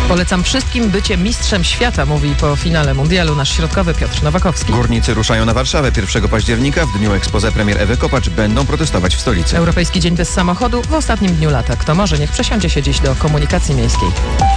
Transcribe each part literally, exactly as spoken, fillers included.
Polecam wszystkim bycie mistrzem świata, mówi po finale mundialu nasz środkowy Piotr Nowakowski. Górnicy ruszają na Warszawę pierwszego października. W dniu exposé premier Ewy Kopacz będą protestować w stolicy. Europejski Dzień Bez Samochodu w ostatnim dniu lata. Kto może, niech przesiądzie się dziś do komunikacji miejskiej.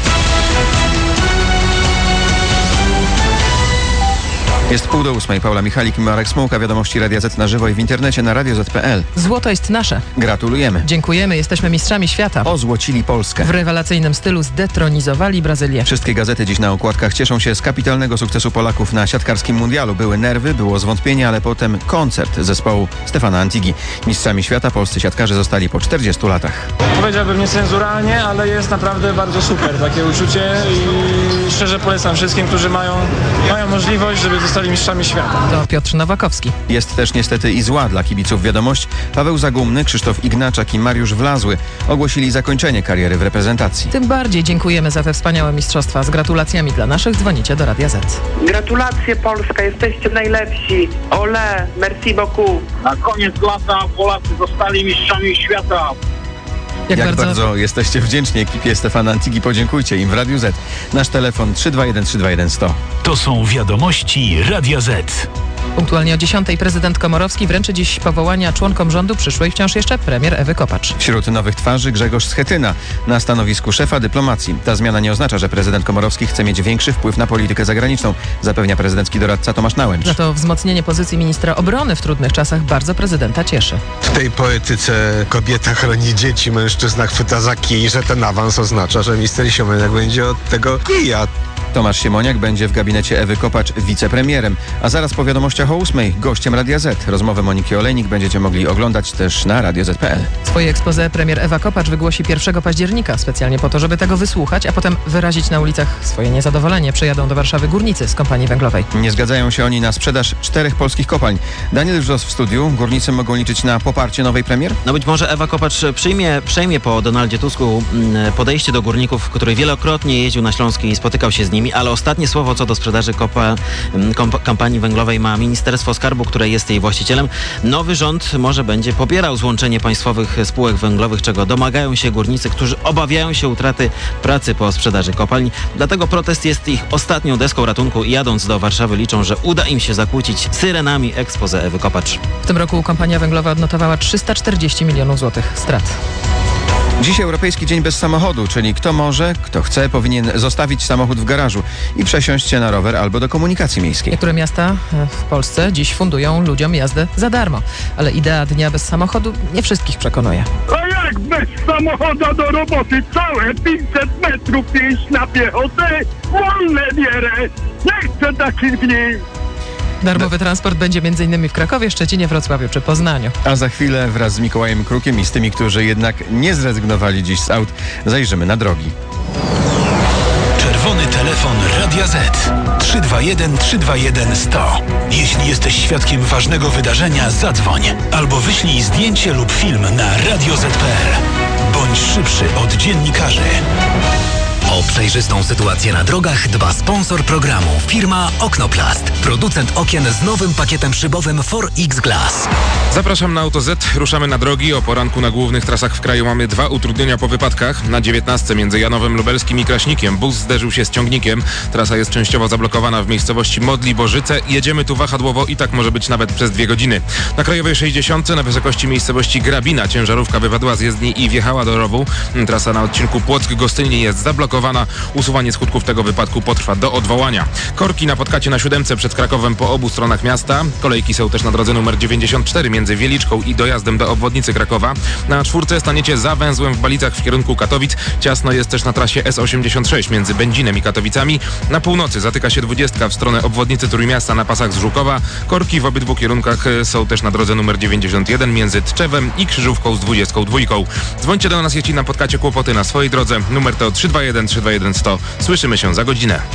Jest pół do ósmej. Paula Michalik i Marek Smułka. Wiadomości Radia Z na żywo i w internecie na radio zet kropka pe el. Złoto jest nasze. Gratulujemy. Dziękujemy, jesteśmy mistrzami świata. Ozłocili Polskę. W rewelacyjnym stylu zdetronizowali Brazylię. Wszystkie gazety dziś na okładkach cieszą się z kapitalnego sukcesu Polaków na siatkarskim mundialu. Były nerwy, było zwątpienie, ale potem koncert zespołu Stefana Antigi. Mistrzami świata polscy siatkarze zostali po czterdziestu latach. Powiedziałbym niecenzuralnie, ale jest naprawdę bardzo super takie uczucie i szczerze polecam wszystkim, którzy mają, mają możliwość, żeby zostali mistrzami świata. To Piotr Nowakowski. Jest też niestety i zła dla kibiców wiadomość. Paweł Zagumny, Krzysztof Ignaczak i Mariusz Wlazły ogłosili zakończenie kariery w reprezentacji. Tym bardziej dziękujemy za te wspaniałe mistrzostwa. Z gratulacjami dla naszych dzwonicie do Radia Z. Gratulacje Polska, jesteście najlepsi. Ole, merci beaucoup. Na koniec lata Polacy zostali mistrzami świata. Jak, Jak bardzo... bardzo jesteście wdzięczni ekipie Stefana Antigi, podziękujcie im w Radiu Z. Nasz telefon trzy dwa jeden trzy dwa jeden sto. To są wiadomości Radia Z. Punktualnie o dziesiątej prezydent Komorowski wręczy dziś powołania członkom rządu przyszłej wciąż jeszcze premier Ewy Kopacz. Wśród nowych twarzy Grzegorz Schetyna na stanowisku szefa dyplomacji. Ta zmiana nie oznacza, że prezydent Komorowski chce mieć większy wpływ na politykę zagraniczną, zapewnia prezydencki doradca Tomasz Nałęcz. Za to wzmocnienie pozycji ministra obrony w trudnych czasach bardzo prezydenta cieszy. W tej poetyce kobieta chroni dzieci, mężczyzna chwyta za kij, że ten awans oznacza, że minister Siemoniak będzie od tego kija. Tomasz Siemoniak będzie w gabinecie Ewy Kopacz wicepremierem, a zaraz po wiadomościach o ósmej gościem Radia Z. Rozmowę Moniki Olejnik będziecie mogli oglądać też na radio zet kropka pe el. Swoje exposé premier Ewa Kopacz wygłosi pierwszego października, specjalnie po to, żeby tego wysłuchać, a potem wyrazić na ulicach swoje niezadowolenie. Przyjadą do Warszawy górnicy z kompanii węglowej. Nie zgadzają się oni na sprzedaż czterech polskich kopalń. Daniel Wrzos w studiu. Górnicy mogą liczyć na poparcie nowej premier? No być może Ewa Kopacz przyjmie, przejmie po Donaldzie Tusku podejście do górników, który wielokrotnie jeździł na Śląsk i spotykał się z nimi, ale ostatnie słowo co do sprzedaży kopa, komp, kampanii węglowej ma Ministerstwo Skarbu, które jest jej właścicielem. Nowy rząd może będzie popierał złączenie państwowych spółek węglowych, czego domagają się górnicy, którzy obawiają się utraty pracy po sprzedaży kopalń. Dlatego protest jest ich ostatnią deską ratunku i jadąc do Warszawy liczą, że uda im się zakłócić syrenami exposé Ewy Kopacz. W tym roku kompania węglowa odnotowała trzysta czterdzieści milionów złotych strat. Dziś Europejski Dzień Bez Samochodu, czyli kto może, kto chce, powinien zostawić samochód w garażu i przesiąść się na rower albo do komunikacji miejskiej. Niektóre miasta w Polsce dziś fundują ludziom jazdę za darmo, ale idea dnia bez samochodu nie wszystkich przekonuje. A jak bez samochodu do roboty całe pięćset metrów iść na piechotę? Wolne bierę! Nie chcę takich dni! Darmowy transport będzie między innymi w Krakowie, Szczecinie, Wrocławiu czy Poznaniu. A za chwilę wraz z Mikołajem Krukiem i z tymi, którzy jednak nie zrezygnowali dziś z aut, zajrzymy na drogi. Czerwony telefon Radia Z. trzy dwa jeden trzy dwa jeden sto. Jeśli jesteś świadkiem ważnego wydarzenia, zadzwoń albo wyślij zdjęcie lub film na radio zet kropka pe el. Bądź szybszy od dziennikarzy. O przejrzystą sytuację na drogach dba sponsor programu, firma Oknoplast. Producent okien z nowym pakietem szybowym four X Glass. Zapraszam na Auto Z. Ruszamy na drogi. O poranku na głównych trasach w kraju mamy dwa utrudnienia po wypadkach. Na dziewiętnastce między Janowem Lubelskim i Kraśnikiem bus zderzył się z ciągnikiem. Trasa jest częściowo zablokowana w miejscowości Modli-Bożyce. Jedziemy tu wahadłowo i tak może być nawet przez dwie godziny. Na Krajowej sześćdziesiątce na wysokości miejscowości Grabina ciężarówka wypadła z jezdni i wjechała do rowu. Trasa na odcinku Płock-Gostynie jest zablokowana. Usuwanie skutków tego wypadku potrwa do odwołania. Korki na Podkacie na siódemce przed Krakowem po obu stronach miasta. Kolejki są też na drodze numer dziewięćdziesiąt cztery między Wieliczką i dojazdem do obwodnicy Krakowa. Na czwórce staniecie za węzłem w Balicach w kierunku Katowic. Ciasno jest też na trasie S osiemdziesiąt sześć między Będzinem i Katowicami. Na północy zatyka się dwudziestka w stronę obwodnicy Trójmiasta na pasach z Żukowa. Korki w obydwu kierunkach są też na drodze numer dziewięćdziesiąt jeden między Tczewem i Krzyżówką z dwudziestką dwójką. Dzwońcie do nas, jeśli na Podkacie kłopoty na swojej drodze. Numer to trzy dwa jeden trzy dwa jeden sto. Słyszymy się za godzinę.